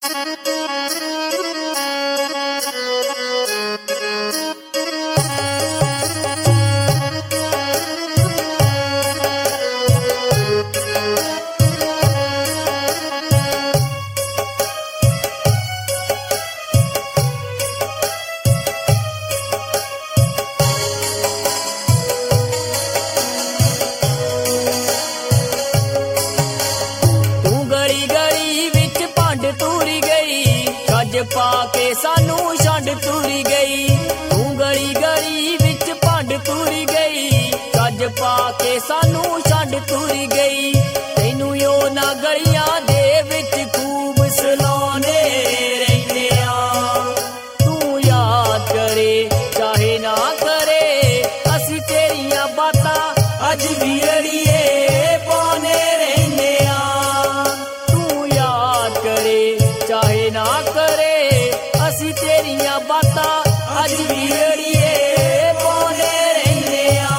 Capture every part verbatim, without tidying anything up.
पाके सानू छंड तुरी गई, तू गली गली विच भंड तुरी गई, छज पाके सानू छंड तुरी गई। तैनू यो ना गलियां दे विच खूब सलाउने रहिंदे आ, तू याद करे चाहे ना करे असी तेरियां बातां अज भी अड़िए पाने रहिंदे आ, तू याद करे चाहे ना करे असी तेरियां बातां अज भी अड़िए पाने रहिंदे आ।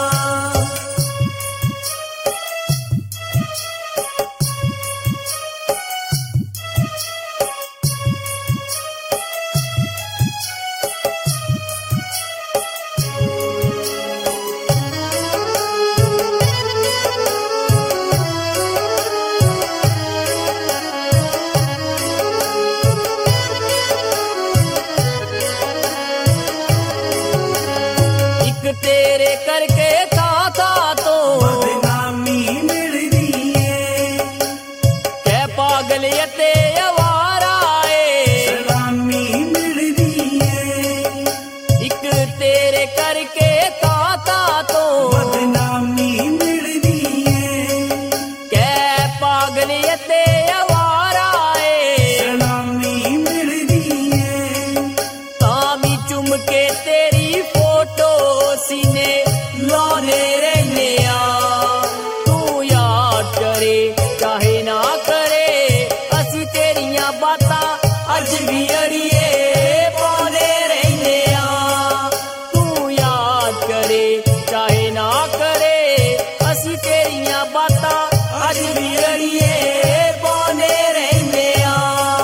तेरे करके था था तो बदनामी मिल रही है, कै पागल यते अवारा है सलामी मिल रही है, एक तेरे करके था था तो बदनामी मिल रही है, कै पागल यते अवारा है सलामी मिल रही है। तामी चुम के तेरी फोटो सीने लाने रहने आ, तू याद करे चाहे ना करे असी तेरियां बातां अज भी अड़िए पाने रहने आ, तू याद करे चाहे ना करे असी तेरियां बातां अज भी अड़िए पाने रहने आ।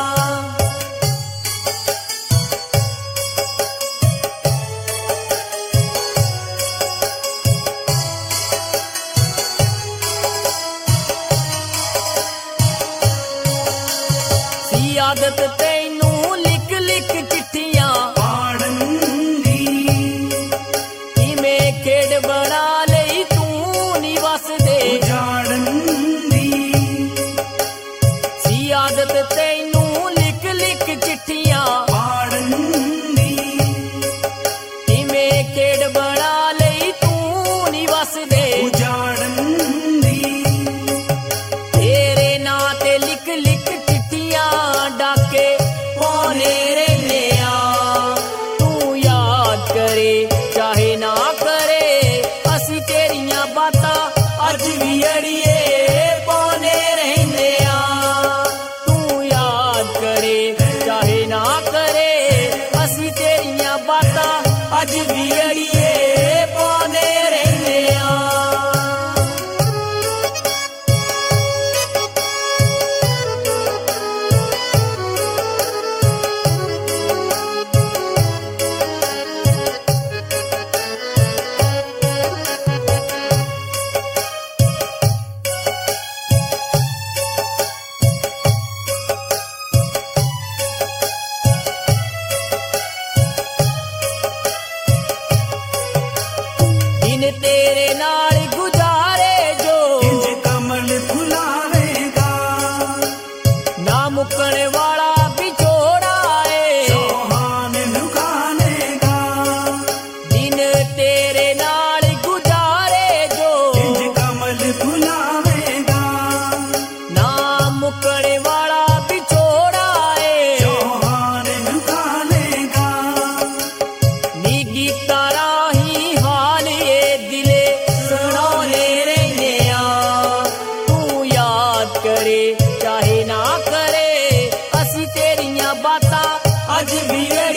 आदत तैनू लिख लिख चिट्ठियां पाड़न दी, किवें खेड़ बना लई तू नी वसदे उजाड़न दी, सी आदत तैनू लिख लिख चिट्ठियां पाड़न दी, किवें खेड़ बना लई तू नी वसदे उजाड़न दी। तेरे नां ते लिख लिख डाके पाने रहने आ, तू याद करे चाहे ना करे असी तेरियां बातां अज भी अड़िए पाने रहने आ, तू याद करे चाहे ना करे असी तेरियां बातां अज भी अड़िए पाने रहने आ। तेरे नाल गुजारे जो इंज कमल फुलावेगा, ना मुकण वाला बिछोड़ा है सोहान लुकानेगा, दिन तेरे नाल गुजारे जो इंज कमल फुलावेगा, ना मुकण वाला बिछोड़ा है सोहान लुकानेगा। निगी तारा ही हाल ये दिले सुनाने रहने आ, तू याद करे चाहे ना करे असी तेरियां बातां अज भी